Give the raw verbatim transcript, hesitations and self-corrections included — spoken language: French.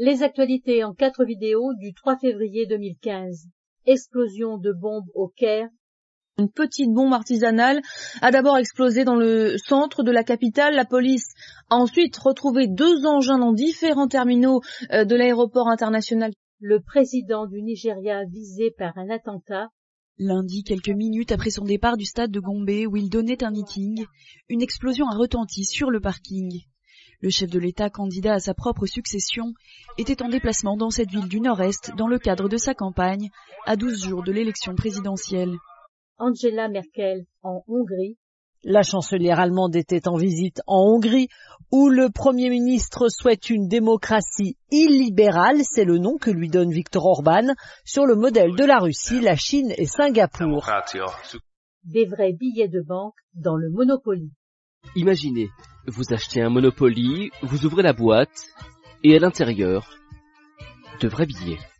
Les actualités en quatre vidéos du trois février deux mille quinze. Explosion de bombes au Caire. Une petite bombe artisanale a d'abord explosé dans le centre de la capitale. La police a ensuite retrouvé deux engins dans différents terminaux de l'aéroport international. Le président du Nigeria visé par un attentat. Lundi, quelques minutes après son départ du stade de Gombe où il donnait un meeting, une explosion a retenti sur le parking. Le chef de l'État, candidat à sa propre succession, était en déplacement dans cette ville du Nord-Est dans le cadre de sa campagne, à douze jours de l'élection présidentielle. Angela Merkel en Hongrie. La chancelière allemande était en visite en Hongrie, où le Premier ministre souhaite une démocratie illibérale, c'est le nom que lui donne Viktor Orban, sur le modèle de la Russie, la Chine et Singapour. Des vrais billets de banque dans le Monopoly. Imaginez, vous achetez un Monopoly, vous ouvrez la boîte, et à l'intérieur, de vrais billets.